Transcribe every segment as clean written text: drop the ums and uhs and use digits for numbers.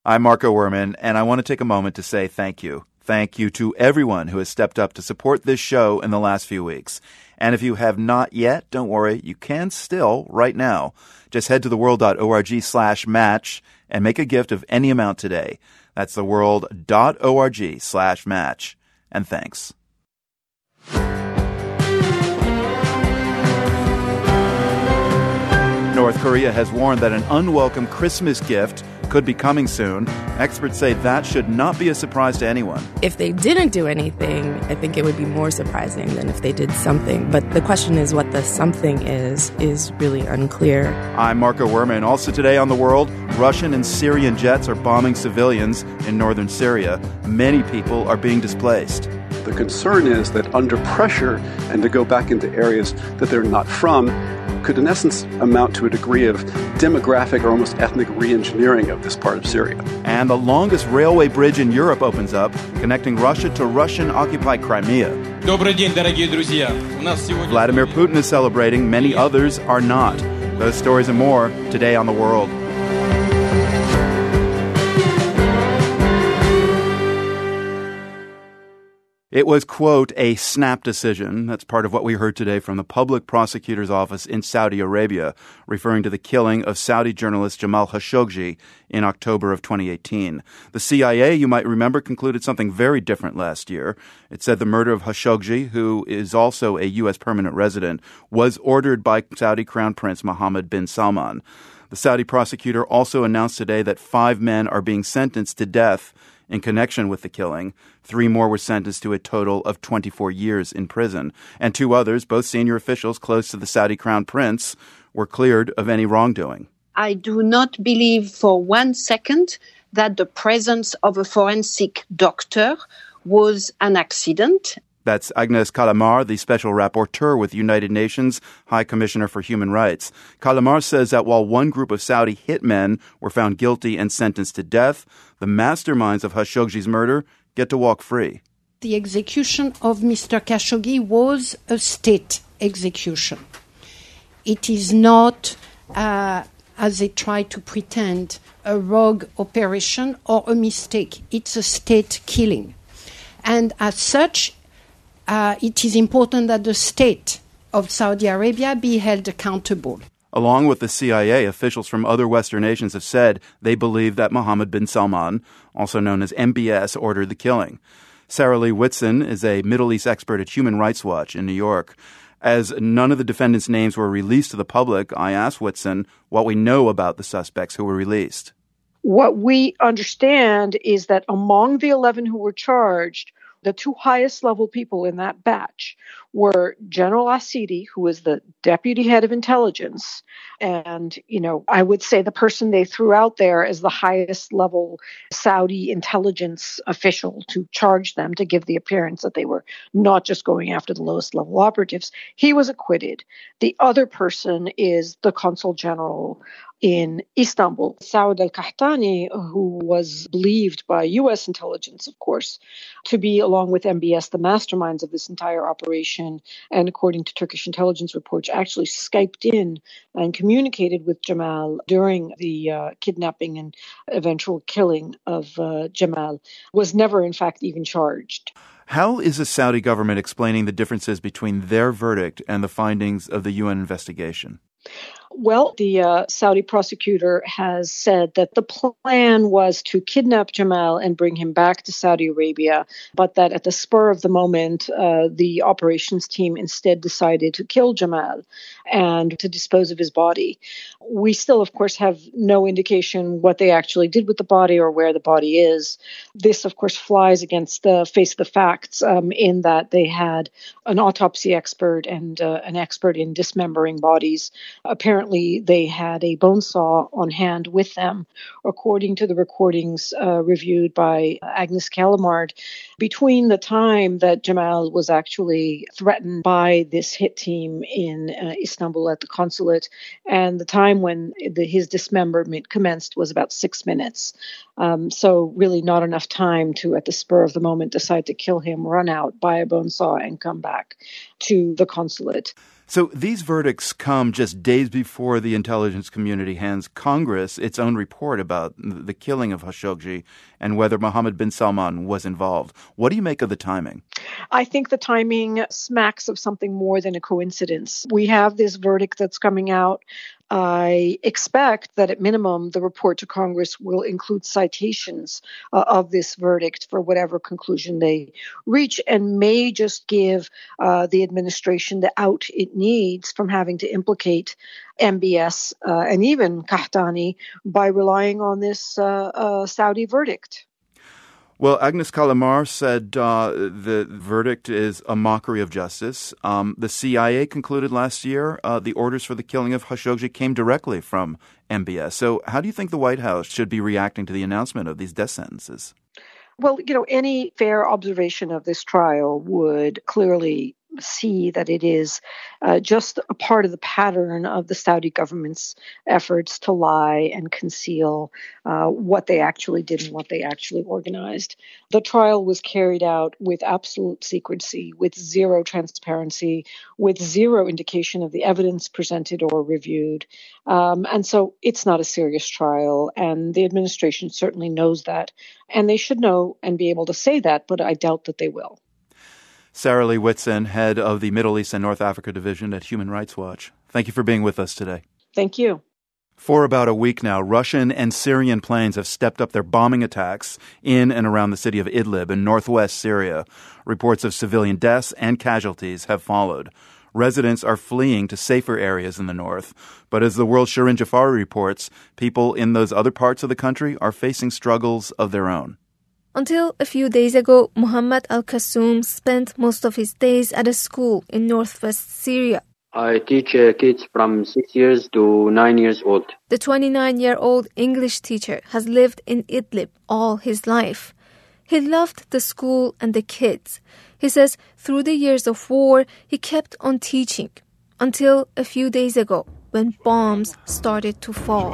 I'm Marco Werman, and I want to take a moment to say thank you. Thank you to everyone who has stepped up to support this show in the last few weeks. And if you have not yet, don't worry, you can still right now. Just head to theworld.org/match and make a gift of any amount today. That's theworld.org/match. And thanks. North Korea has warned that an unwelcome Christmas gift could be coming soon. Experts say that should not be a surprise to anyone. If they didn't do anything, I think it would be more surprising than if they did something. But the question is what the something is really unclear. I'm Marco Werman. Also today on The World, Russian and Syrian jets are bombing civilians in northern Syria. Many people are being displaced. The concern is that under pressure and to go back into areas that they're not from could in essence amount to a degree of demographic or almost ethnic re-engineering of this part of Syria. And the longest railway bridge in Europe opens up, connecting Russia to Russian-occupied Crimea. Vladimir Putin is celebrating, many others are not. Those stories and more today on The World. It was, quote, a snap decision. That's part of what we heard today from the public prosecutor's office in Saudi Arabia, referring to the killing of Saudi journalist Jamal Khashoggi in October of 2018. The CIA, you might remember, concluded something very different last year. It said the murder of Khashoggi, who is also a U.S. permanent resident, was ordered by Saudi Crown Prince Mohammed bin Salman. The Saudi prosecutor also announced today that 5 men are being sentenced to death in connection with the killing. 3 more were sentenced to a total of 24 years in prison. And 2 others, both senior officials close to the Saudi Crown Prince, were cleared of any wrongdoing. I do not believe for 1 second that the presence of a forensic doctor was an accident. That's Agnes Callamard, the special rapporteur with United Nations High Commissioner for Human Rights. Callamard says that while one group of Saudi hitmen were found guilty and sentenced to death, the masterminds of Khashoggi's murder get to walk free. The execution of Mr. Khashoggi was a state execution. It is not, as they try to pretend, a rogue operation or a mistake. It's a state killing. And as such, it is important that the state of Saudi Arabia be held accountable. Along with the CIA, officials from other Western nations have said they believe that Mohammed bin Salman, also known as MBS, ordered the killing. Sarah Lee Whitson is a Middle East expert at Human Rights Watch in New York. As none of the defendants' names were released to the public, I asked Whitson what we know about the suspects who were released. What we understand is that among the 11 who were charged, the 2 highest level people in that batch were General Asidi, who was the deputy head of intelligence. And, I would say the person they threw out there as the highest level Saudi intelligence official to charge them, to give the appearance that they were not just going after the lowest level operatives. He was acquitted. The other person is the consul general in Istanbul, Saud al-Qahtani, who was believed by U.S. intelligence, of course, to be, along with MBS, the masterminds of this entire operation, and according to Turkish intelligence reports, actually Skyped in and communicated with Jamal during the kidnapping and eventual killing of Jamal, was never, in fact, even charged. How is the Saudi government explaining the differences between their verdict and the findings of the UN investigation? Well, the Saudi prosecutor has said that the plan was to kidnap Jamal and bring him back to Saudi Arabia, but that at the spur of the moment, the operations team instead decided to kill Jamal and to dispose of his body. We still, of course, have no indication what they actually did with the body or where the body is. This, of course, flies against the face of the facts in that they had an autopsy expert and an expert in dismembering bodies. Apparently, they had a bone saw on hand with them. According to the recordings reviewed by Agnes Callamard, between the time that Jamal was actually threatened by this hit team in Istanbul at the consulate and the time when his dismemberment commenced was about 6 minutes. So really not enough time to, at the spur of the moment, decide to kill him, run out, buy a bone saw, and come back to the consulate. So these verdicts come just days before the intelligence community hands Congress its own report about the killing of Khashoggi and whether Mohammed bin Salman was involved. What do you make of the timing? I think the timing smacks of something more than a coincidence. We have this verdict that's coming out. I expect that at minimum, the report to Congress will include citations of this verdict for whatever conclusion they reach, and may just give the administration the out it needs from having to implicate MBS and even Qahtani by relying on this Saudi verdict. Well, Agnes Callamard said the verdict is a mockery of justice. The CIA concluded last year the orders for the killing of Khashoggi came directly from MBS. So how do you think the White House should be reacting to the announcement of these death sentences? Well, any fair observation of this trial would clearly see that it is just a part of the pattern of the Saudi government's efforts to lie and conceal what they actually did and what they actually organized. The trial was carried out with absolute secrecy, with zero transparency, with zero indication of the evidence presented or reviewed. And so it's not a serious trial, and the administration certainly knows that. And they should know and be able to say that, but I doubt that they will. Sarah Lee Whitson, head of the Middle East and North Africa Division at Human Rights Watch. Thank you for being with us today. Thank you. For about a week now, Russian and Syrian planes have stepped up their bombing attacks in and around the city of Idlib in northwest Syria. Reports of civilian deaths and casualties have followed. Residents are fleeing to safer areas in the north. But as the world's Shirin Jafari reports, people in those other parts of the country are facing struggles of their own. Until a few days ago, Muhammad Al-Kassoum spent most of his days at a school in northwest Syria. I teach kids from 6 years to 9 years old. The 29-year-old English teacher has lived in Idlib all his life. He loved the school and the kids. He says through the years of war, he kept on teaching until a few days ago when bombs started to fall.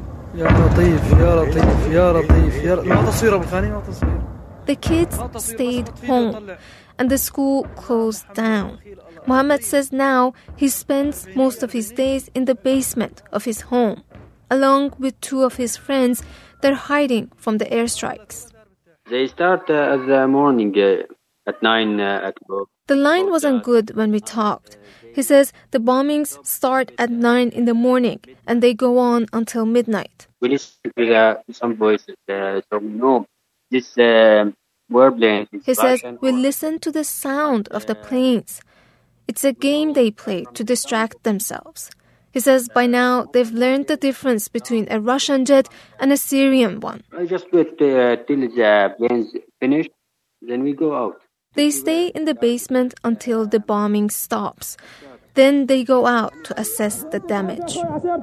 The kids stayed home and the school closed down. Muhammad says now he spends most of his days in the basement of his home, along with two of his friends. They're hiding from the airstrikes. They start at the morning at 9 o'clock. The line wasn't good when we talked. He says the bombings start at 9 in the morning and they go on until midnight. We listen to some voices, so we know this warplane is He says Russian. we listen to the sound of the planes. It's a game they play to distract themselves. He says by now they've learned the difference between a Russian jet and a Syrian one. I just wait till the plane's finished, then we go out. They stay in the basement until the bombing stops. Then they go out to assess the damage.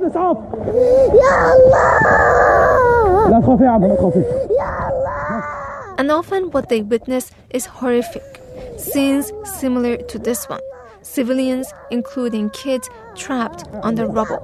And often what they witness is horrific. Scenes similar to this one. Civilians, including kids, trapped on the rubble.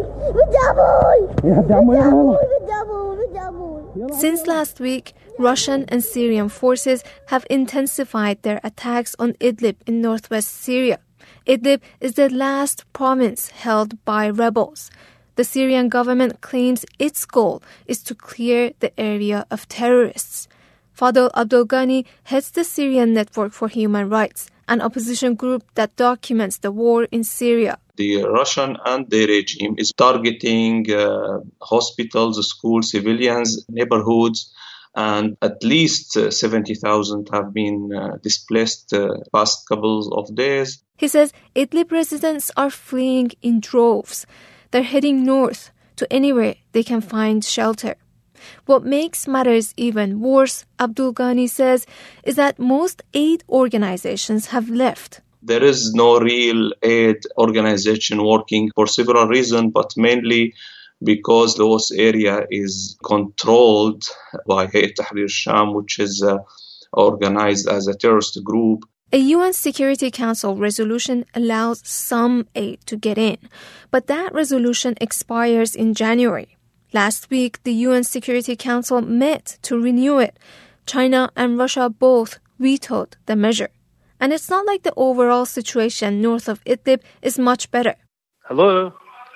Since last week, Russian and Syrian forces have intensified their attacks on Idlib in northwest Syria. Idlib is the last province held by rebels. The Syrian government claims its goal is to clear the area of terrorists. Fadel Abdulghani heads the Syrian Network for Human Rights, an opposition group that documents the war in Syria. The Russian and the regime is targeting hospitals, schools, civilians, neighborhoods, and at least 70,000 have been displaced past couple of days. He says Idlib residents are fleeing in droves. They're heading north to anywhere they can find shelter. What makes matters even worse, Abdulghani says, is that most aid organizations have left. There is no real aid organization working for several reasons, but mainly because those area is controlled by Hayat Tahrir Sham, which is organized as a terrorist group. A UN Security Council resolution allows some aid to get in, but that resolution expires in January. Last week, the UN Security Council met to renew it. China and Russia both vetoed the measure. And it's not like the overall situation north of Idlib is much better. Hello?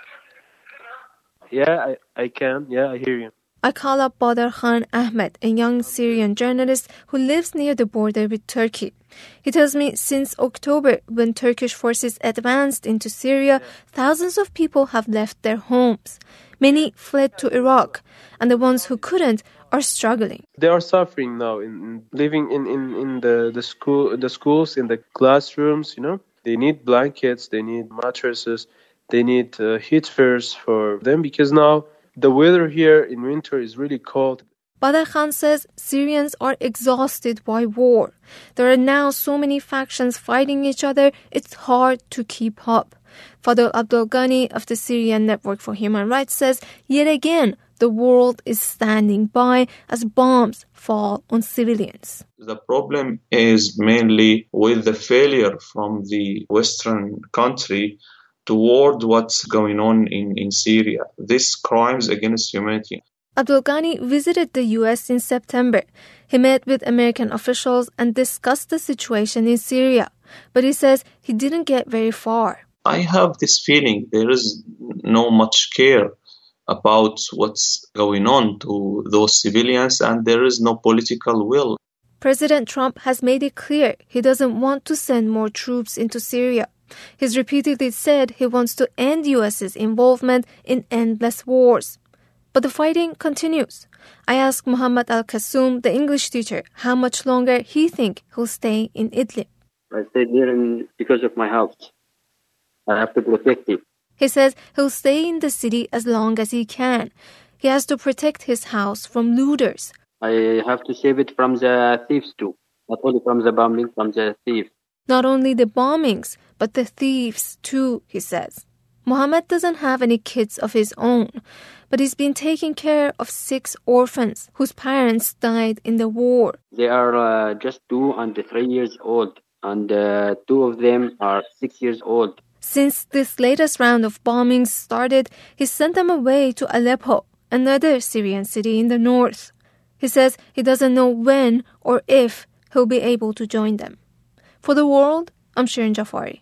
Yeah, I can. Yeah, I hear you. I call up Badr Khan Ahmed, a young Syrian journalist who lives near the border with Turkey. He tells me since October, when Turkish forces advanced into Syria, thousands of people have left their homes. Many fled to Iraq, and the ones who couldn't are struggling. They are suffering now, in living in the schools, in the classrooms, you know. They need blankets, they need mattresses, they need heaters for them, because now the weather here in winter is really cold. Badr Khan says Syrians are exhausted by war. There are now so many factions fighting each other, it's hard to keep up. Fadl Abdul Ghani of the Syrian Network for Human Rights says, yet again, the world is standing by as bombs fall on civilians. The problem is mainly with the failure from the Western country toward what's going on in Syria. These crimes against humanity. Abdul Ghani visited the U.S. in September. He met with American officials and discussed the situation in Syria. But he says he didn't get very far. I have this feeling there is no much care about what's going on to those civilians, and there is no political will. President Trump has made it clear he doesn't want to send more troops into Syria. He's repeatedly said he wants to end U.S.'s involvement in endless wars. But the fighting continues. I asked Muhammad Al-Kassoum, the English teacher, how much longer he thinks he'll stay in Idlib. I stayed here because of my house. I have to protect it. He says he'll stay in the city as long as he can. He has to protect his house from looters. I have to save it from the thieves too. Not only from the bombing, from the thieves. Not only the bombings, but the thieves too, he says. Mohammed doesn't have any kids of his own, but he's been taking care of 6 orphans whose parents died in the war. They are just 2 and 3 years old, and 2 of them are 6 years old. Since this latest round of bombings started, he sent them away to Aleppo, another Syrian city in the north. He says he doesn't know when or if he'll be able to join them. For The World, I'm Shirin Jafari.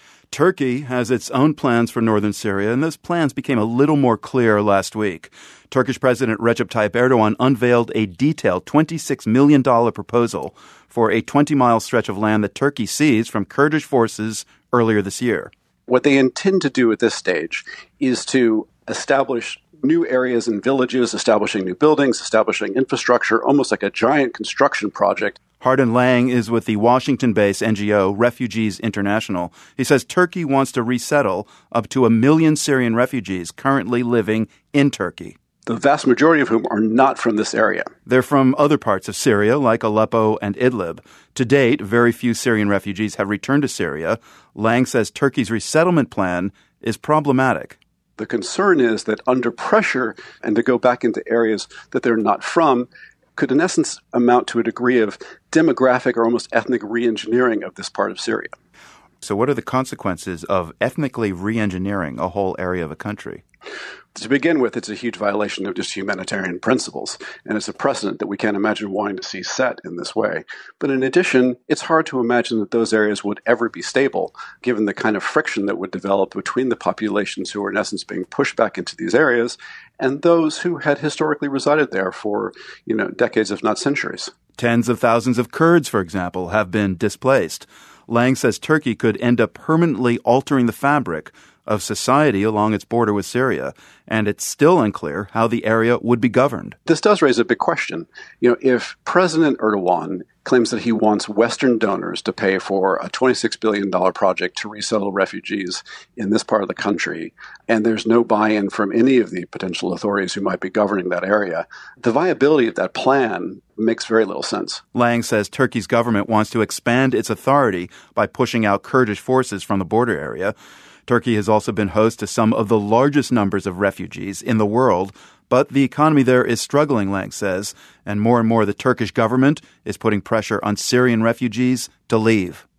Turkey has its own plans for northern Syria, and those plans became a little more clear last week. Turkish President Recep Tayyip Erdogan unveiled a detailed $26 million proposal for a 20-mile stretch of land that Turkey seized from Kurdish forces earlier this year. What they intend to do at this stage is to establish new areas and villages, establishing new buildings, establishing infrastructure, almost like a giant construction project. Hardin Lang is with the Washington-based NGO Refugees International. He says Turkey wants to resettle up to 1 million Syrian refugees currently living in Turkey. The vast majority of whom are not from this area. They're from other parts of Syria, like Aleppo and Idlib. To date, very few Syrian refugees have returned to Syria. Lang says Turkey's resettlement plan is problematic. The concern is that under pressure and to go back into areas that they're not from could in essence amount to a degree of demographic or almost ethnic re-engineering of this part of Syria. So what are the consequences of ethnically re-engineering a whole area of a country? To begin with, it's a huge violation of just humanitarian principles, and it's a precedent that we can't imagine wanting to see set in this way. But in addition, it's hard to imagine that those areas would ever be stable, given the kind of friction that would develop between the populations who are in essence being pushed back into these areas and those who had historically resided there for, decades, if not centuries. Tens of thousands of Kurds, for example, have been displaced. Lang says Turkey could end up permanently altering the fabric of society along its border with Syria, and it's still unclear how the area would be governed. This does raise a big question. If President Erdogan claims that he wants Western donors to pay for a $26 billion project to resettle refugees in this part of the country, and there's no buy-in from any of the potential authorities who might be governing that area, the viability of that plan makes very little sense. Lang says Turkey's government wants to expand its authority by pushing out Kurdish forces from the border area. Turkey has also been host to some of the largest numbers of refugees in the world, but the economy there is struggling, Lang says, and more the Turkish government is putting pressure on Syrian refugees to leave.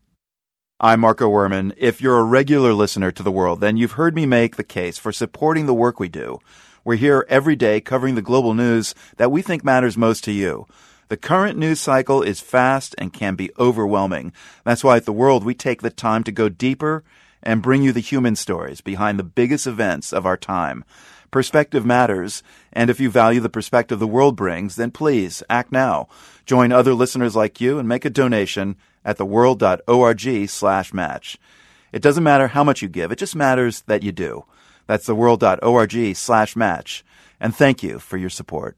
I'm Marco Werman. If you're a regular listener to The World, then you've heard me make the case for supporting the work we do. We're here every day covering the global news that we think matters most to you. The current news cycle is fast and can be overwhelming. That's why at The World, we take the time to go deeper and bring you the human stories behind the biggest events of our time. Perspective matters, and if you value the perspective The World brings, then please act now. Join other listeners like you and make a donation at theworld.org/match. It doesn't matter how much you give, it just matters that you do. That's theworld.org/match. And thank you for your support.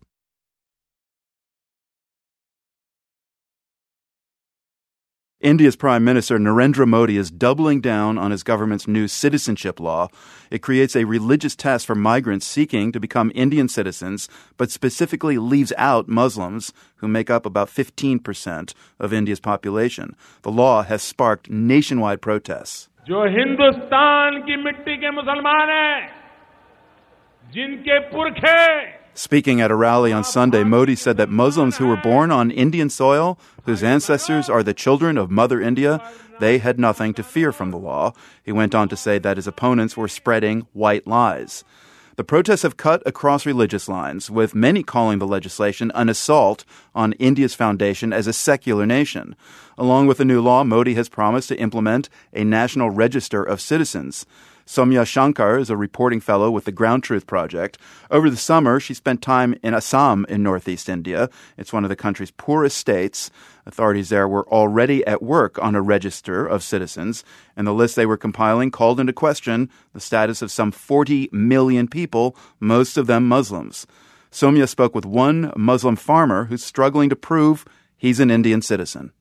India's Prime Minister Narendra Modi is doubling down on his government's new citizenship law. It creates a religious test for migrants seeking to become Indian citizens, but specifically leaves out Muslims, who make up about 15% of India's population. The law has sparked nationwide protests. जो हिंदुस्तान की मिट्टी के मुसलमान हैं, जिनके पुरखे. Speaking at a rally on Sunday, Modi said that Muslims who were born on Indian soil, whose ancestors are the children of Mother India, they had nothing to fear from the law. He went on to say that his opponents were spreading white lies. The protests have cut across religious lines, with many calling the legislation an assault on India's foundation as a secular nation. Along with the new law, Modi has promised to implement a national register of citizens. Soumya Shankar is a reporting fellow with the Ground Truth Project. Over the summer, she spent time in Assam in northeast India. It's one of the country's poorest states. Authorities there were already at work on a register of citizens, and the list they were compiling called into question the status of some 40 million people, most of them Muslims. Soumya spoke with one Muslim farmer who's struggling to prove he's an Indian citizen.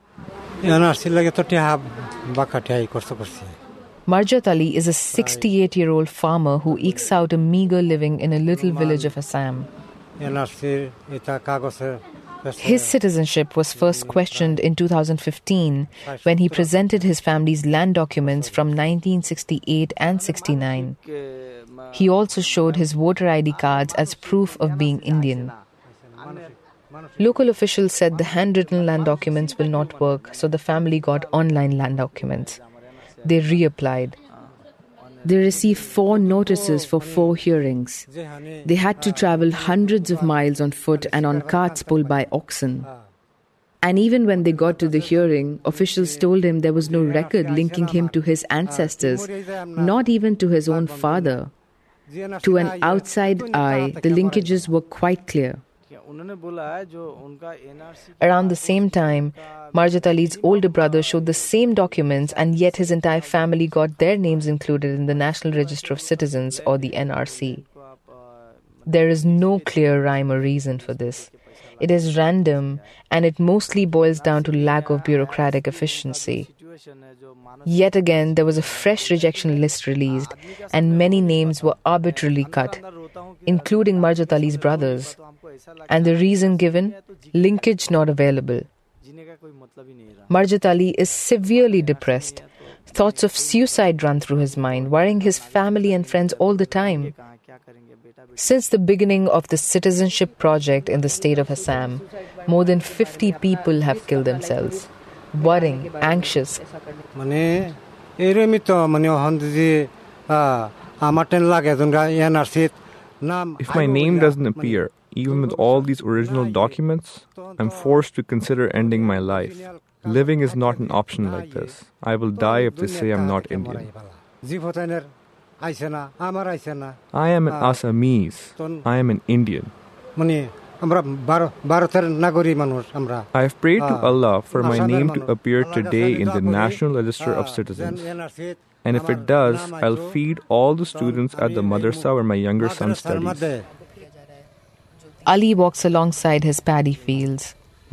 Marjat Ali is a 68-year-old farmer who ekes out a meager living in a little village of Assam. His citizenship was first questioned in 2015 when he presented his family's land documents from 1968 and 69. He also showed his voter ID cards as proof of being Indian. Local officials said the handwritten land documents will not work, so the family got online land documents. They reapplied. They received 4 notices for 4 hearings. They had to travel hundreds of miles on foot and on carts pulled by oxen. And even when they got to the hearing, officials told him there was no record linking him to his ancestors, not even to his own father. To an outside eye, the linkages were quite clear. Around the same time, Marjat Ali's older brother showed the same documents, and yet his entire family got their names included in the National Register of Citizens, or the NRC. There is no clear rhyme or reason for this. It is random, and it mostly boils down to lack of bureaucratic efficiency. Yet again, there was a fresh rejection list released, and many names were arbitrarily cut, including Marjat Ali's brothers. And the reason given? Linkage not available. Marjat Ali is severely depressed. Thoughts of suicide run through his mind, worrying his family and friends all the time. Since the beginning of the citizenship project in the state of Assam, more than 50 people have killed themselves. Worrying, anxious. If my name doesn't appear, even with all these original documents, I'm forced to consider ending my life. Living is not an option like this. I will die if they say I'm not Indian. I am an Assamese. I am an Indian. I have prayed to Allah for my name to appear today in the National Register of Citizens. And if it does, I'll feed all the students at the madrasa where my younger son studies. Ali walks alongside his paddy fields.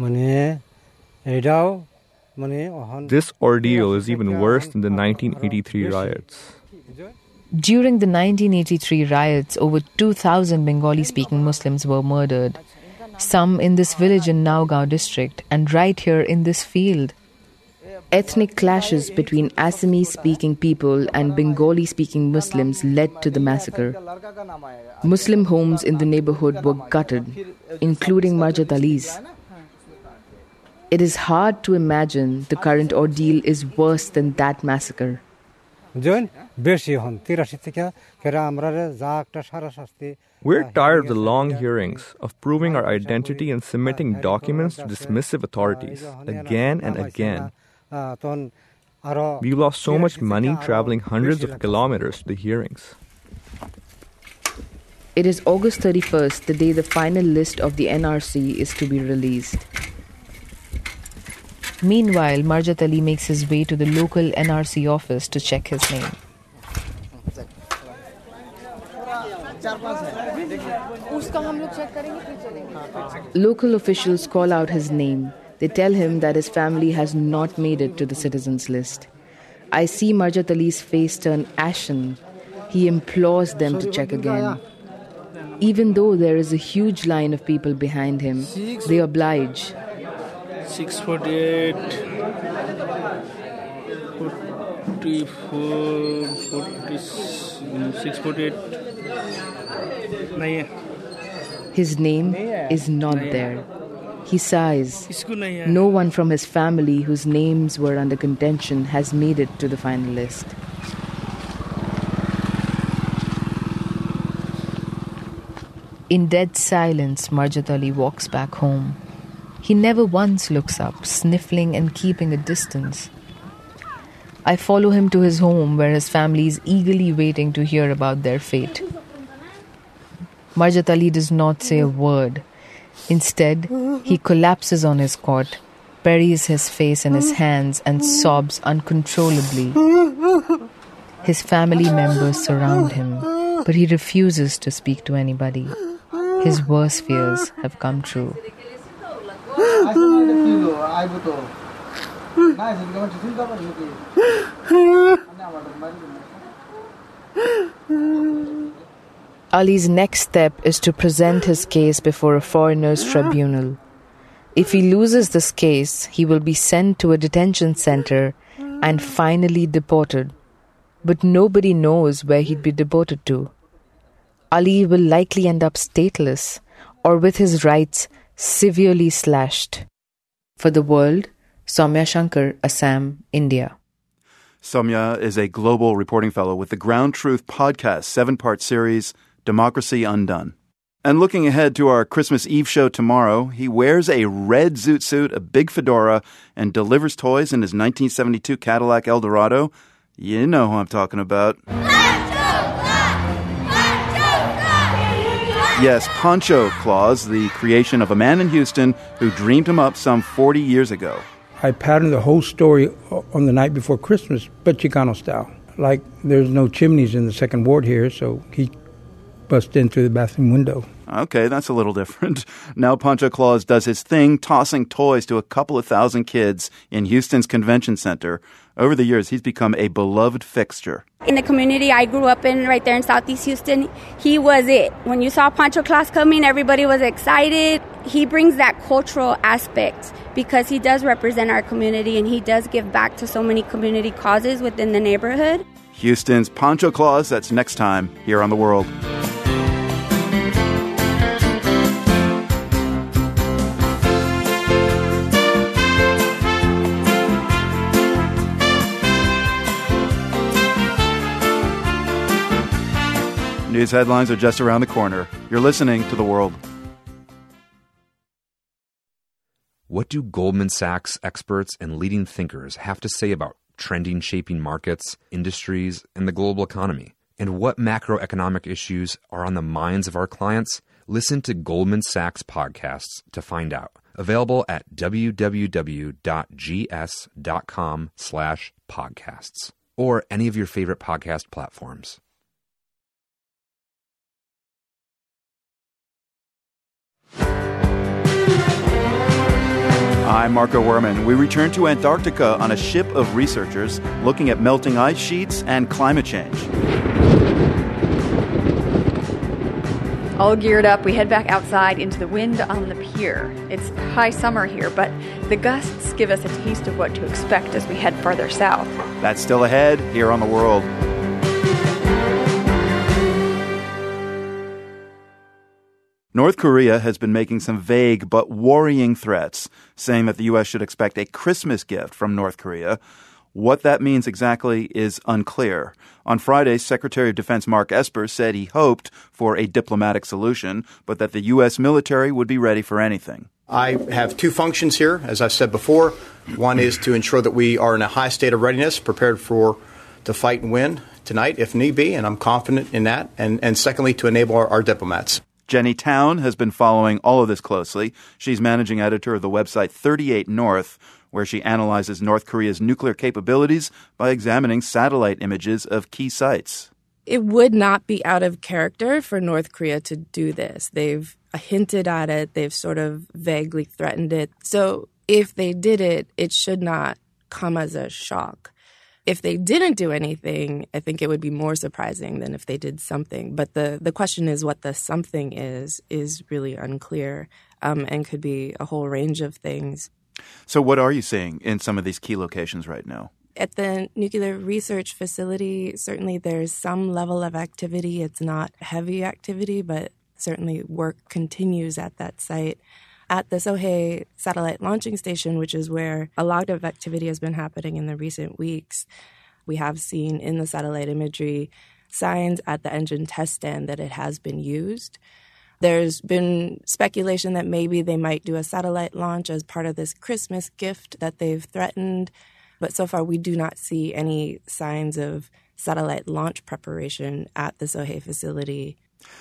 This ordeal is even worse than the 1983 riots. During the 1983 riots, over 2,000 Bengali-speaking Muslims were murdered. Some in this village in Nagaon district, and right here in this field. Ethnic clashes between Assamese-speaking people and Bengali-speaking Muslims led to the massacre. Muslim homes in the neighborhood were gutted, including Marjat Ali's. It is hard to imagine the current ordeal is worse than that massacre. We're tired of the long hearings, of proving our identity and submitting documents to dismissive authorities again and again. We lost so much money traveling hundreds of kilometers to the hearings. It is August 31st, the day the final list of the NRC is to be released. Meanwhile, Marjat Ali makes his way to the local NRC office to check his name. Local officials call out his name. They tell him that his family has not made it to the citizens list. I see Marjat Ali's face turn ashen. He implores them to check again. Even though there is a huge line of people behind him, they oblige. 648, 44, 648. His name is not there. He sighs. No one from his family whose names were under contention has made it to the final list. In dead silence, Marjat Ali walks back home. He never once looks up, sniffling and keeping a distance. I follow him to his home where his family is eagerly waiting to hear about their fate. Marjat Ali does not say a word. Instead, he collapses on his cot, buries his face in his hands and sobs uncontrollably. His family members surround him, but he refuses to speak to anybody. His worst fears have come true. Ali's next step is to present his case before a foreigners' tribunal. If he loses this case, he will be sent to a detention center and finally deported. But nobody knows where he'd be deported to. Ali will likely end up stateless or with his rights severely slashed. For The World, Soumya Shankar, Assam, India. Soumya is a global reporting fellow with the Ground Truth podcast 7-part series, Democracy Undone. And looking ahead to our Christmas Eve show tomorrow, he wears a red zoot suit, a big fedora, and delivers toys in his 1972 Cadillac Eldorado. You know who I'm talking about. Yes, Pancho Claus, the creation of a man in Houston who dreamed him up some 40 years ago. I patterned the whole story on the night before Christmas, but Chicano style. Like, there's no chimneys in the second ward here, so he bust in through the bathroom window. Okay, that's a little different. Now Pancho Claus does his thing, tossing toys to a couple of thousand kids in Houston's convention center. Over the years, he's become a beloved fixture. In the community I grew up in, right there in Southeast Houston, he was it. When you saw Pancho Claus coming, everybody was excited. He brings that cultural aspect because he does represent our community and he does give back to so many community causes within the neighborhood. Houston's Pancho Claus, that's next time here on The World. News headlines are just around the corner. You're listening to The World. What do Goldman Sachs experts and leading thinkers have to say about trending shaping markets, industries, and the global economy? And what macroeconomic issues are on the minds of our clients? Listen to Goldman Sachs podcasts to find out. Available at www.gs.com/podcasts or any of your favorite podcast platforms. I'm Marco Werman. We return to Antarctica on a ship of researchers looking at melting ice sheets and climate change. All geared up, we head back outside into the wind on the pier. It's high summer here, but the gusts give us a taste of what to expect as we head farther south. That's still ahead here on The World. North Korea has been making some vague but worrying threats, saying that the U.S. should expect a Christmas gift from North Korea. What that means exactly is unclear. On Friday, Secretary of Defense Mark Esper said he hoped for a diplomatic solution, but that the U.S. military would be ready for anything. I have two functions here, as I've said before. One is to ensure that we are in a high state of readiness, prepared to fight and win tonight if need be, and I'm confident in that. And secondly, to enable our diplomats. Jenny Town has been following all of this closely. She's managing editor of the website 38 North, where she analyzes North Korea's nuclear capabilities by examining satellite images of key sites. It would not be out of character for North Korea to do this. They've hinted at it. They've sort of vaguely threatened it. So if they did it, it should not come as a shock. If they didn't do anything, I think it would be more surprising than if they did something. But the question is what the something is really unclear and could be a whole range of things. So what are you seeing in some of these key locations right now? At the nuclear research facility, certainly there's some level of activity. It's not heavy activity, but certainly work continues at that site. At the Sohae satellite launching station, which is where a lot of activity has been happening in the recent weeks, we have seen in the satellite imagery signs at the engine test stand that it has been used. There's been speculation that maybe they might do a satellite launch as part of this Christmas gift that they've threatened. But so far, we do not see any signs of satellite launch preparation at the Sohae facility.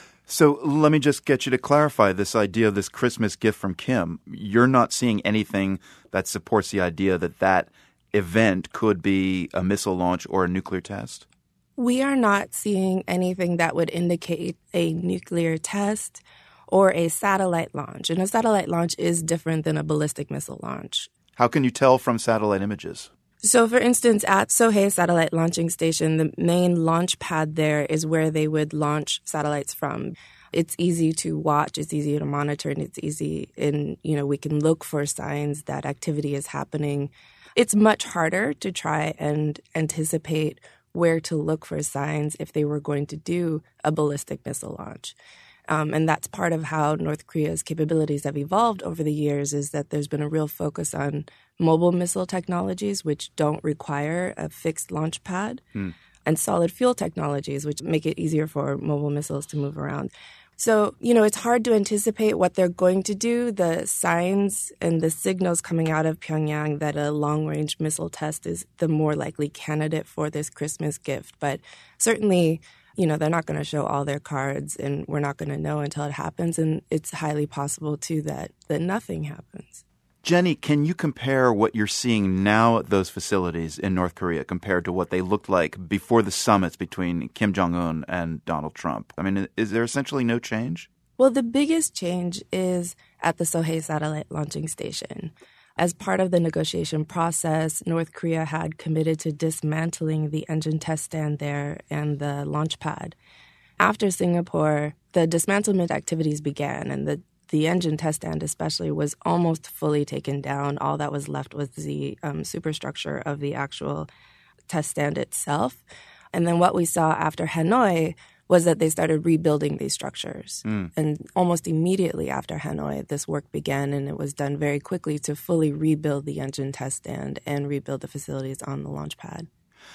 So let me just get you to clarify this idea of this Christmas gift from Kim. You're not seeing anything that supports the idea that that event could be a missile launch or a nuclear test? We are not seeing anything that would indicate a nuclear test or a satellite launch. And a satellite launch is different than a ballistic missile launch. How can you tell from satellite images? So, for instance, at Sohae Satellite Launching Station, the main launch pad there is where they would launch satellites from. It's easy to watch, it's easy to monitor, and it's easy we can look for signs that activity is happening. It's much harder to try and anticipate where to look for signs if they were going to do a ballistic missile launch. And that's part of how North Korea's capabilities have evolved over the years, is that there's been a real focus on mobile missile technologies, which don't require a fixed launch pad, and solid fuel technologies, which make it easier for mobile missiles to move around. So, it's hard to anticipate what they're going to do. The signs and the signals coming out of Pyongyang that a long-range missile test is the more likely candidate for this Christmas gift. But certainly, they're not going to show all their cards, and we're not going to know until it happens. And it's highly possible, too, that nothing happens. Jenny, can you compare what you're seeing now at those facilities in North Korea compared to what they looked like before the summits between Kim Jong-un and Donald Trump? I mean, is there essentially no change? Well, the biggest change is at the Sohae Satellite Launching Station. As part of the negotiation process, North Korea had committed to dismantling the engine test stand there and the launch pad. After Singapore, the dismantlement activities began, and the engine test stand especially was almost fully taken down. All that was left was the superstructure of the actual test stand itself. And then what we saw after Hanoi was that they started rebuilding these structures. And almost immediately after Hanoi, this work began, and it was done very quickly to fully rebuild the engine test stand and rebuild the facilities on the launch pad.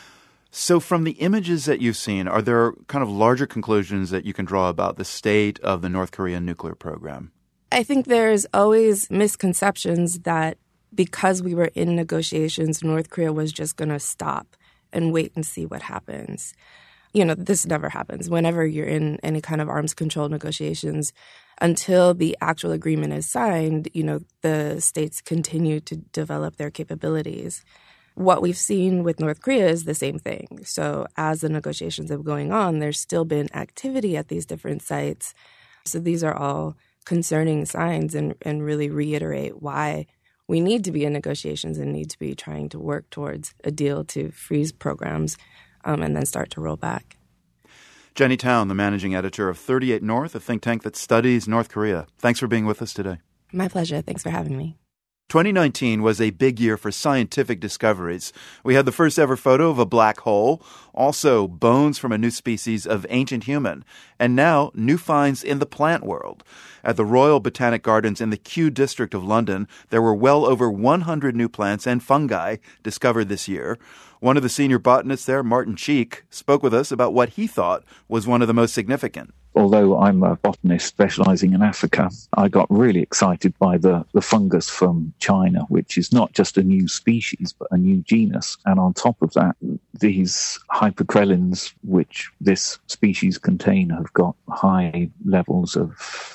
So from the images that you've seen, are there kind of larger conclusions that you can draw about the state of the North Korean nuclear program? I think there's always misconceptions that because we were in negotiations, North Korea was just going to stop and wait and see what happens. This never happens. Whenever you're in any kind of arms control negotiations, until the actual agreement is signed, the states continue to develop their capabilities. What we've seen with North Korea is the same thing. So as the negotiations have been going on, there's still been activity at these different sites. So these are all concerning signs and really reiterate why we need to be in negotiations and need to be trying to work towards a deal to freeze programs and then start to roll back. Jenny Town, the managing editor of 38 North, a think tank that studies North Korea. Thanks for being with us today. My pleasure. Thanks for having me. 2019 was a big year for scientific discoveries. We had the first ever photo of a black hole, also bones from a new species of ancient human, and now new finds in the plant world. At the Royal Botanic Gardens in the Kew district of London, there were well over 100 new plants and fungi discovered this year. One of the senior botanists there, Martin Cheek, spoke with us about what he thought was one of the most significant. Although I'm a botanist specializing in Africa, I got really excited by the fungus from China, which is not just a new species, but a new genus. And on top of that, these hypercrellins, which this species contain, have got high levels of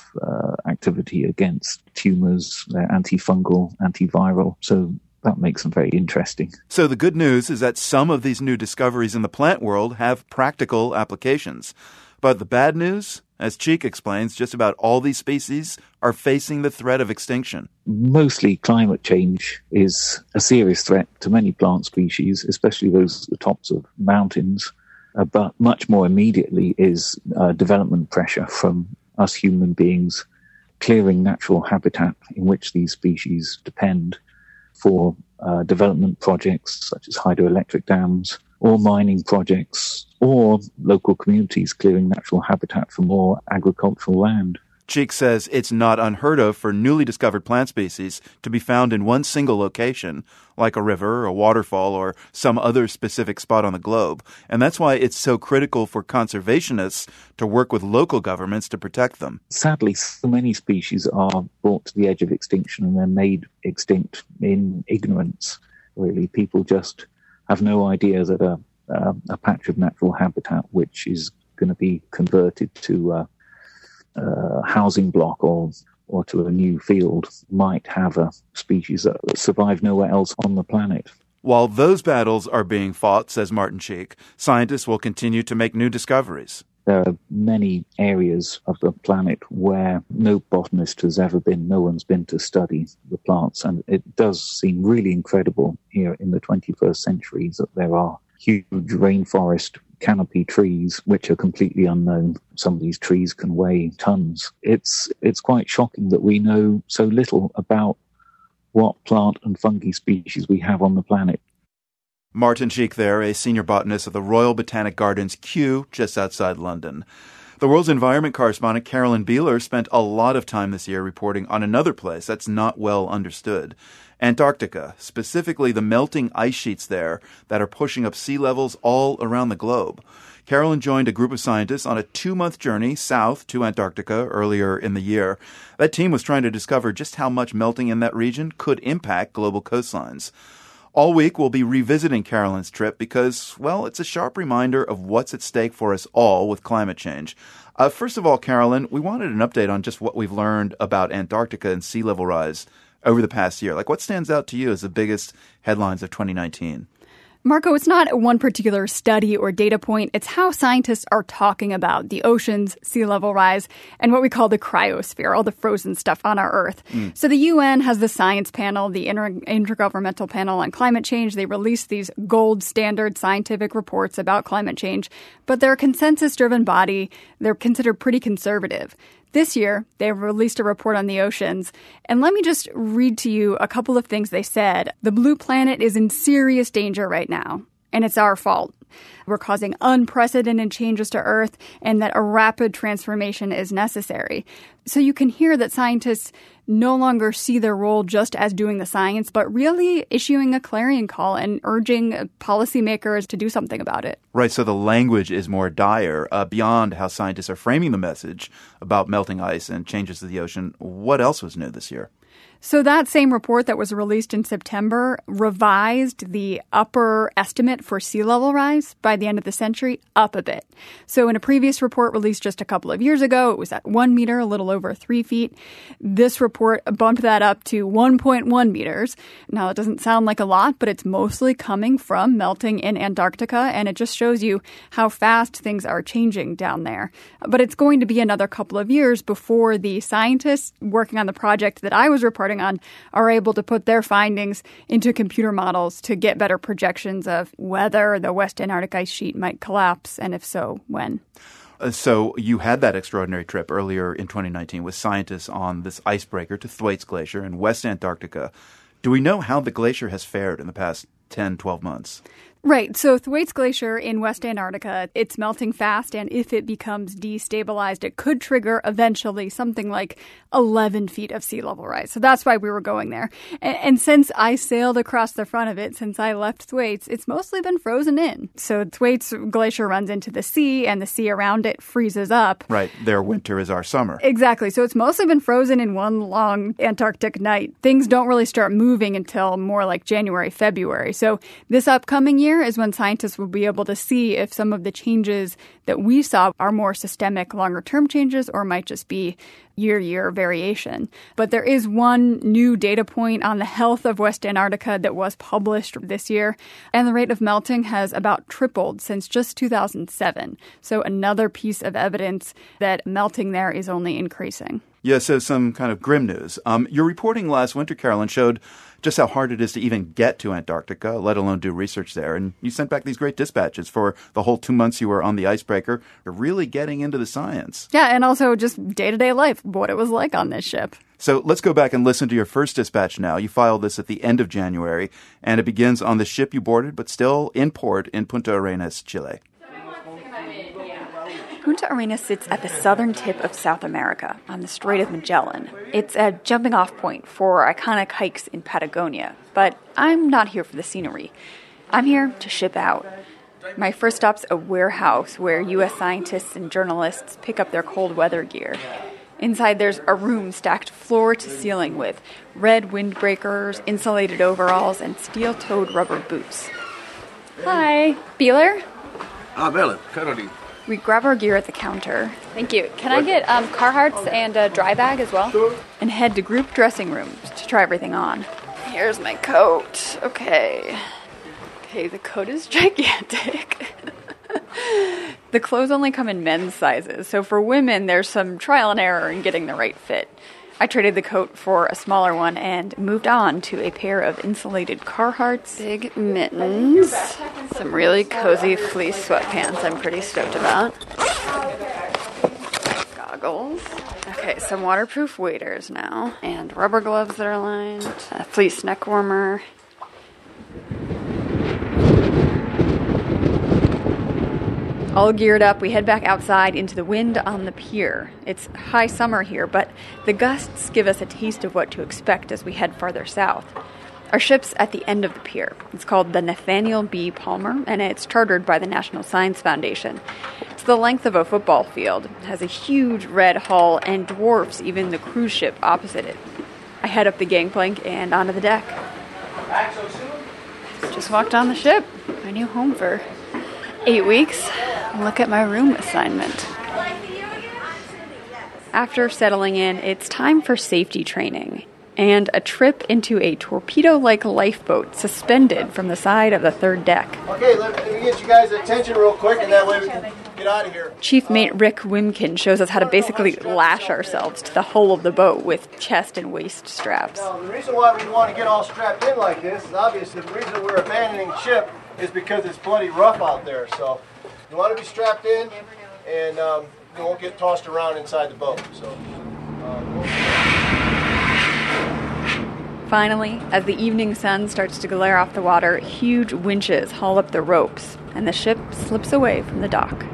activity against tumors. They're antifungal, antiviral. So that makes them very interesting. So the good news is that some of these new discoveries in the plant world have practical applications. But the bad news, as Cheek explains, just about all these species are facing the threat of extinction. Mostly climate change is a serious threat to many plant species, especially those at the tops of mountains. But much more immediately is development pressure from us human beings clearing natural habitat in which these species depend for development projects such as hydroelectric dams or mining projects or local communities clearing natural habitat for more agricultural land. Cheek says it's not unheard of for newly discovered plant species to be found in one single location, like a river, a waterfall, or some other specific spot on the globe. And that's why it's so critical for conservationists to work with local governments to protect them. Sadly, so many species are brought to the edge of extinction and they're made extinct in ignorance, really. People just have no idea that a patch of natural habitat which is going to be converted to a housing block or to a new field might have a species that survive nowhere else on the planet. While those battles are being fought, says Martin Cheek, scientists will continue to make new discoveries. There are many areas of the planet where no botanist has ever been, no one's been to study the plants, and it does seem really incredible here in the 21st century that there are huge rainforest canopy trees which are completely unknown. Some of these trees can weigh tons. It's quite shocking that we know so little about what plant and fungi species we have on the planet. Martin Cheek there, a senior botanist at the Royal Botanic Gardens, Kew, just outside London. The World's Environment correspondent Carolyn Beeler spent a lot of time this year reporting on another place that's not well understood. Antarctica, specifically the melting ice sheets there that are pushing up sea levels all around the globe. Carolyn joined a group of scientists on a 2-month journey south to Antarctica earlier in the year. That team was trying to discover just how much melting in that region could impact global coastlines. All week, we'll be revisiting Carolyn's trip because, well, it's a sharp reminder of what's at stake for us all with climate change. First of all, Carolyn, we wanted an update on just what we've learned about Antarctica and sea level rise over the past year. Like, what stands out to you as the biggest headlines of 2019? Marco, it's not one particular study or data point. It's how scientists are talking about the oceans, sea level rise, and what we call the cryosphere, all the frozen stuff on our Earth. So the UN has the science panel, the Intergovernmental Panel on Climate Change. They release these gold standard scientific reports about climate change, but they're a consensus-driven body. They're considered pretty conservative. This year, they released a report on the oceans. And let me just read to you a couple of things they said. The blue planet is in serious danger right now, and it's our fault. We're causing unprecedented changes to Earth, and that a rapid transformation is necessary. So you can hear that scientists no longer see their role just as doing the science, but really issuing a clarion call and urging policymakers to do something about it. Right, so the language is more dire. Beyond how scientists are framing the message about melting ice and changes to the ocean, what else was new this year? So that same report that was released in September revised the upper estimate for sea level rise by the end of the century up a bit. So in a previous report released just a couple of years ago, it was at 1 meter, a little over 3 feet. This report bumped that up to 1.1 meters. Now, it doesn't sound like a lot, but it's mostly coming from melting in Antarctica, and it just shows you how fast things are changing down there. But it's going to be another couple of years before the scientists working on the project that I was reporting on are able to put their findings into computer models to get better projections of whether the West Antarctic ice sheet might collapse, and if so, when. So you had that extraordinary trip earlier in 2019 with scientists on this icebreaker to Thwaites Glacier in West Antarctica. Do we know how the glacier has fared in the past 10, 12 months? Right. So Thwaites Glacier in West Antarctica, it's melting fast, and if it becomes destabilized, it could trigger eventually something like 11 feet of sea level rise. So that's why we were going there. And since I sailed across the front of it, since I left Thwaites, it's mostly been frozen in. So Thwaites Glacier runs into the sea, and the sea around it freezes up. Right. Their winter is our summer. Exactly. So it's mostly been frozen in one long Antarctic night. Things don't really start moving until more like January, February. So this upcoming year is when scientists will be able to see if some of the changes that we saw are more systemic, longer-term changes, or might just be year-to-year variation. But there is one new data point on the health of West Antarctica that was published this year, and the rate of melting has about tripled since just 2007. So another piece of evidence that melting there is only increasing. Yeah, so some kind of grim news. Your reporting last winter, Carolyn, showed just how hard it is to even get to Antarctica, let alone do research there. And you sent back these great dispatches for the whole 2 months you were on the icebreaker. You're really getting into the science. Yeah, and also just day-to-day life, what it was like on this ship. So let's go back and listen to your first dispatch now. You filed this at the end of January, and it begins on the ship you boarded, but still in port in Punta Arenas, Chile. Punta Arenas sits at the southern tip of South America, on the Strait of Magellan. It's a jumping-off point for iconic hikes in Patagonia, but I'm not here for the scenery. I'm here to ship out. My first stop's a warehouse where U.S. scientists and journalists pick up their cold weather gear. Inside, there's a room stacked floor to ceiling with red windbreakers, insulated overalls, and steel-toed rubber boots. Hi. Beeler? Beeler. Carolina. We grab our gear at the counter. Thank you. Can I get Carhartts and a dry bag as well? Sure. And head to group dressing rooms to try everything on. Here's my coat. Okay, the coat is gigantic. The clothes only come in men's sizes, so for women, there's some trial and error in getting the right fit. I traded the coat for a smaller one and moved on to a pair of insulated Carhartts. Big mittens. Some really cozy fleece sweatpants I'm pretty stoked about. Goggles. Okay, some waterproof waders now. And rubber gloves that are lined. A fleece neck warmer. All geared up, we head back outside into the wind on the pier. It's high summer here, but the gusts give us a taste of what to expect as we head farther south. Our ship's at the end of the pier. It's called the Nathaniel B. Palmer, and it's chartered by the National Science Foundation. It's the length of a football field, it has a huge red hull, and dwarfs even the cruise ship opposite it. I head up the gangplank and onto the deck. Back so soon? Just walked on the ship. My new home for 8 weeks. Look at my room assignment. After settling in, it's time for safety training and a trip into a torpedo-like lifeboat suspended from the side of the third deck. Okay, let me get you guys' attention real quick, and that way we can get out of here. Chief Mate Rick Wimkin shows us how to basically lash ourselves to the hull of the boat with chest and waist straps. Now, the reason why we want to get all strapped in like this is obviously the reason we're abandoning the ship is because it's bloody rough out there. So you want to be strapped in, and you won't get tossed around inside the boat. So. Finally, as the evening sun starts to glare off the water, huge winches haul up the ropes, and the ship slips away from the dock.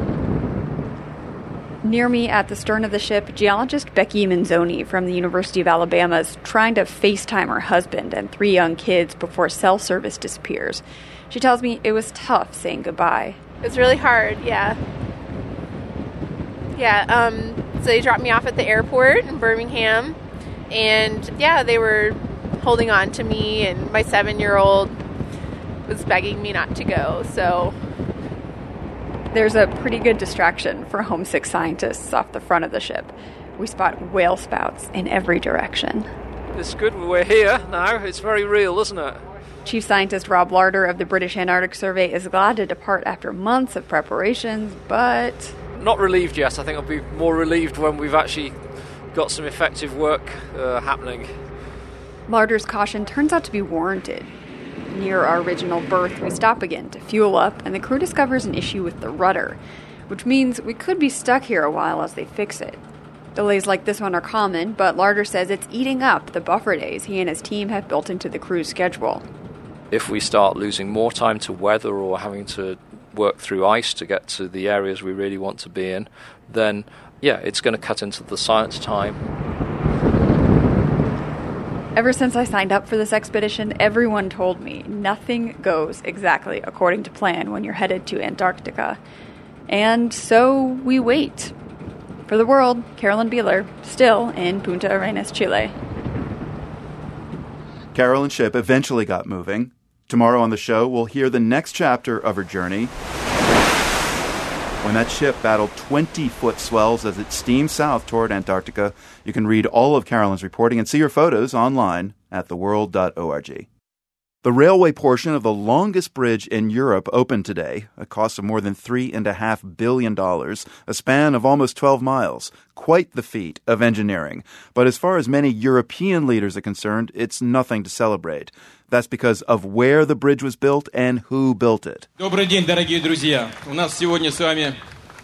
Near me at the stern of the ship, geologist Becky Manzoni from the University of Alabama is trying to FaceTime her husband and 3 young kids before cell service disappears. She tells me it was tough saying goodbye. It was really hard, yeah. So they dropped me off at the airport in Birmingham, and they were holding on to me, and my 7-year-old was begging me not to go, so. There's a pretty good distraction for homesick scientists off the front of the ship. We spot whale spouts in every direction. It's good we're here now. It's very real, isn't it? Chief Scientist Rob Larder of the British Antarctic Survey is glad to depart after months of preparations, but... Not relieved yet. I think I'll be more relieved when we've actually got some effective work happening. Larder's caution turns out to be warranted. Near our original berth, we stop again to fuel up, and the crew discovers an issue with the rudder, which means we could be stuck here a while as they fix it. Delays like this one are common, but Larder says it's eating up the buffer days he and his team have built into the crew's schedule. If we start losing more time to weather or having to work through ice to get to the areas we really want to be in, then, yeah, it's going to cut into the science time. Ever since I signed up for this expedition, everyone told me nothing goes exactly according to plan when you're headed to Antarctica. And so we wait. For The World, Carolyn Beeler, still in Punta Arenas, Chile. Carolyn's ship eventually got moving. Tomorrow on the show, we'll hear the next chapter of her journey, when that ship battled 20-foot swells as it steamed south toward Antarctica. You can read all of Carolyn's reporting and see her photos online at theworld.org. The railway portion of the longest bridge in Europe opened today, a cost of more than $3.5 billion, a span of almost 12 miles. Quite the feat of engineering. But as far as many European leaders are concerned, it's nothing to celebrate. That's because of where the bridge was built and who built it. Добрый день, дорогие друзья. У нас сегодня с вами...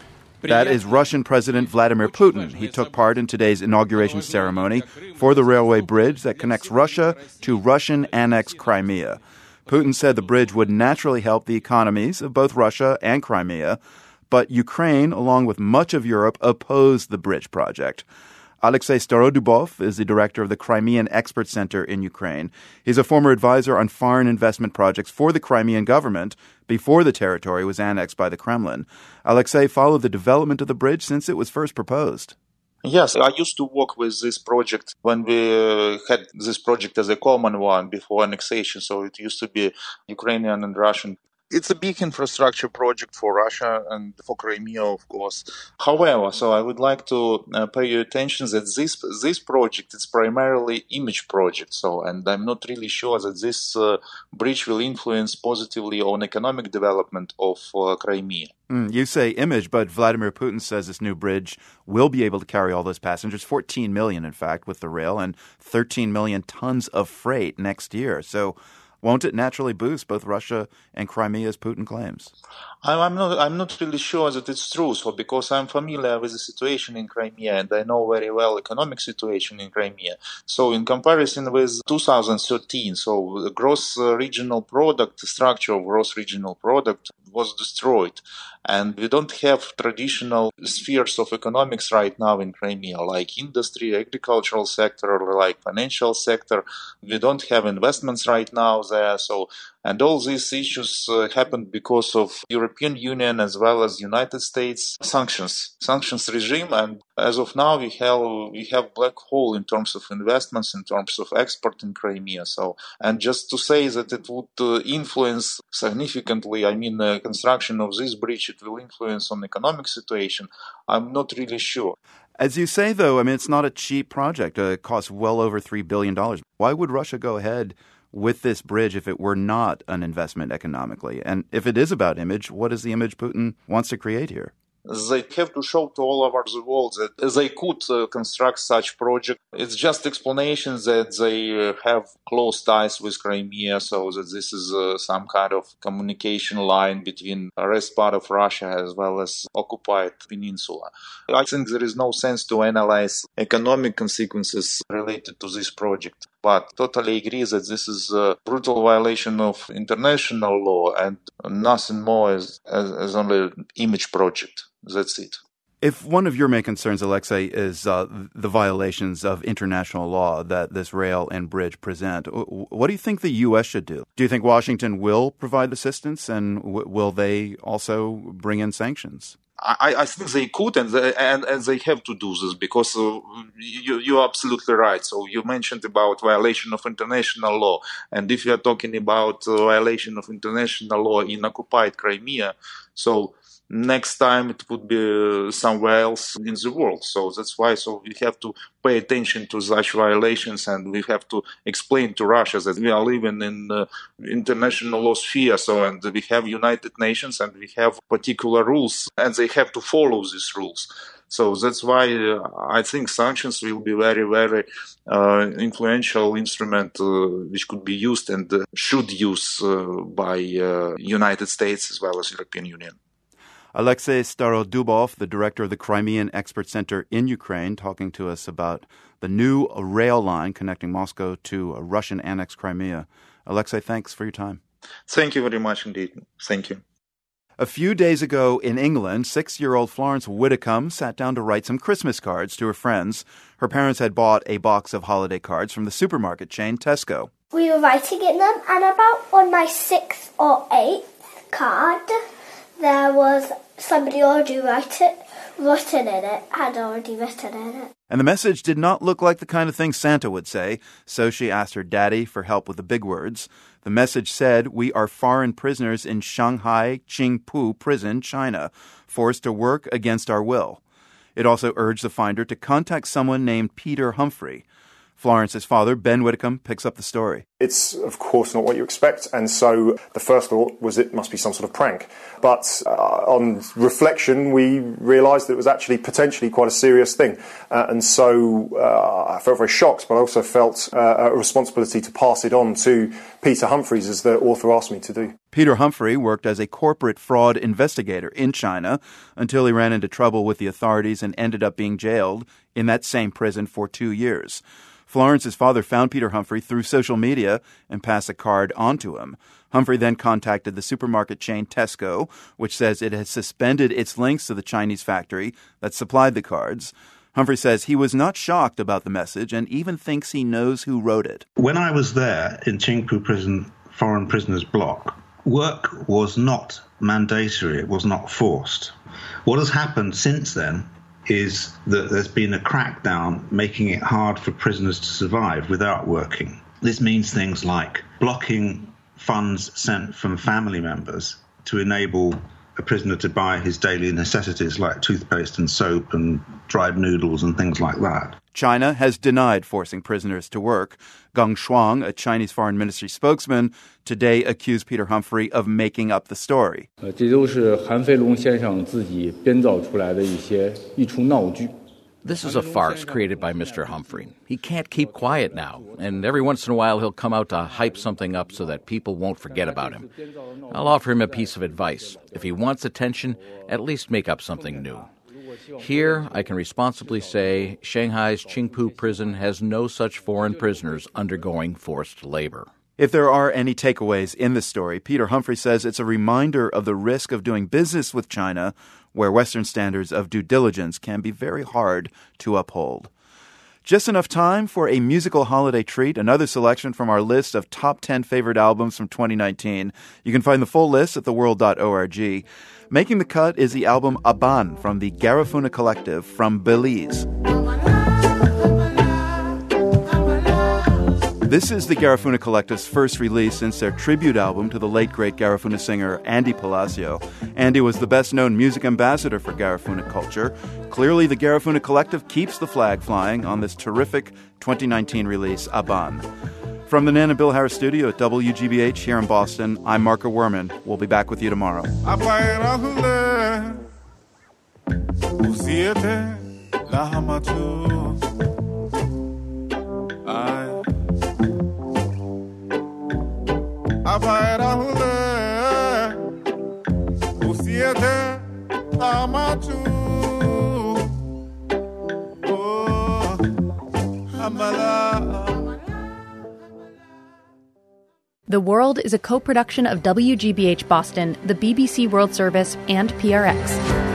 That is Russian President Vladimir Putin. He took part in today's inauguration ceremony for the railway bridge that connects Russia to Russian-annexed Crimea. Putin said the bridge would naturally help the economies of both Russia and Crimea, but Ukraine, along with much of Europe, opposed the bridge project. Alexei Starodubov is the director of the Crimean Expert Center in Ukraine. He's a former advisor on foreign investment projects for the Crimean government before the territory was annexed by the Kremlin. Alexei followed the development of the bridge since it was first proposed. Yes, I used to work with this project when we had this project as a common one before annexation, so it used to be Ukrainian and Russian. It's a big infrastructure project for Russia and for Crimea, of course. However, so I would like to pay your attention that this project is primarily image project. So, and I'm not really sure that this bridge will influence positively on economic development of Crimea. You say image, but Vladimir Putin says this new bridge will be able to carry all those passengers, 14 million, in fact, with the rail, and 13 million tons of freight next year. So won't it naturally boost both Russia and Crimea, as Putin claims? I'm not really sure that it's true. So because I'm familiar with the situation in Crimea and I know very well economic situation in Crimea. So in comparison with 2013, so the gross regional product, the structure of gross regional product was destroyed. And we don't have traditional spheres of economics right now in Crimea, like industry, agricultural sector, or like financial sector. We don't have investments right now there. So, and all these issues happened because of European Union as well as United States sanctions regime. And as of now, we have black hole in terms of investments, in terms of export in Crimea. So, and just to say that it would influence significantly, construction of this bridge, it will influence on economic situation, I'm not really sure. As you say, though, it's not a cheap project. It costs well over $3 billion. Why would Russia go ahead with this bridge if it were not an investment economically? And if it is about image, what is the image Putin wants to create here? They have to show to all over the world that they could construct such project. It's just explanation that they have close ties with Crimea, so that this is some kind of communication line between the rest part of Russia as well as occupied peninsula. I think there is no sense to analyze economic consequences related to this project. But totally agree that this is a brutal violation of international law and nothing more as only an image project. That's it. If one of your main concerns, Alexei, is the violations of international law that this rail and bridge present, what do you think the U.S. should do? Do you think Washington will provide assistance, and will they also bring in sanctions? I think they could and they have to do this because you're absolutely right. So you mentioned about violation of international law. And if you're talking about violation of international law in occupied Crimea, so next time it would be somewhere else in the world. So that's why we have to pay attention to such violations and we have to explain to Russia that we are living in international law sphere. So, and we have United Nations and we have particular rules and they have to follow these rules. So that's why I think sanctions will be very, very influential instrument which could be used and should use by United States as well as European Union. Alexei Starodubov, the director of the Crimean Expert Center in Ukraine, talking to us about the new rail line connecting Moscow to Russian-annexed Crimea. Alexei, thanks for your time. Thank you very much indeed. Thank you. A few days ago in England, 6-year-old Florence Widdicombe sat down to write some Christmas cards to her friends. Her parents had bought a box of holiday cards from the supermarket chain Tesco. We were writing in them, and about on my 6th or 8th card, there was somebody already written in it, had already written in it. And the message did not look like the kind of thing Santa would say, so she asked her daddy for help with the big words. The message said, "We are foreign prisoners in Shanghai Qingpu Prison, China, forced to work against our will." It also urged the finder to contact someone named Peter Humphrey. Florence's father, Ben Widdicombe, picks up the story. It's, of course, not what you expect, and so the first thought was it must be some sort of prank. But on reflection, we realised that it was actually potentially quite a serious thing. And so I felt very shocked, but I also felt a responsibility to pass it on to Peter Humphreys, as the author asked me to do. Peter Humphrey worked as a corporate fraud investigator in China until he ran into trouble with the authorities and ended up being jailed in that same prison for 2 years. Florence's father found Peter Humphrey through social media and passed a card on to him. Humphrey then contacted the supermarket chain Tesco, which says it has suspended its links to the Chinese factory that supplied the cards. Humphrey says he was not shocked about the message and even thinks he knows who wrote it. When I was there in Qingpu Prison, foreign prisoners block, work was not mandatory, it was not forced. What has happened since then is that there's been a crackdown making it hard for prisoners to survive without working. This means things like blocking funds sent from family members to enable a prisoner to buy his daily necessities like toothpaste and soap and dried noodles and things like that. China has denied forcing prisoners to work. Geng Shuang, a Chinese Foreign Ministry spokesman, today accused Peter Humphrey of making up the story. This is a farce created by Mr. Humphrey. He can't keep quiet now, and every once in a while he'll come out to hype something up so that people won't forget about him. I'll offer him a piece of advice. If he wants attention, at least make up something new. Here, I can responsibly say Shanghai's Qingpu prison has no such foreign prisoners undergoing forced labor. If there are any takeaways in this story, Peter Humphrey says it's a reminder of the risk of doing business with China, where Western standards of due diligence can be very hard to uphold. Just enough time for a musical holiday treat, another selection from our list of top 10 favorite albums from 2019. You can find the full list at theworld.org. Making the cut is the album Aban from the Garifuna Collective from Belize. This is the Garifuna Collective's first release since their tribute album to the late great Garifuna singer Andy Palacio. Andy was the best-known music ambassador for Garifuna culture. Clearly, the Garifuna Collective keeps the flag flying on this terrific 2019 release, Aban. From the Nan and Bill Harris studio at WGBH here in Boston, I'm Marco Werman. We'll be back with you tomorrow. The World is a co-production of WGBH Boston, the BBC World Service, and PRX.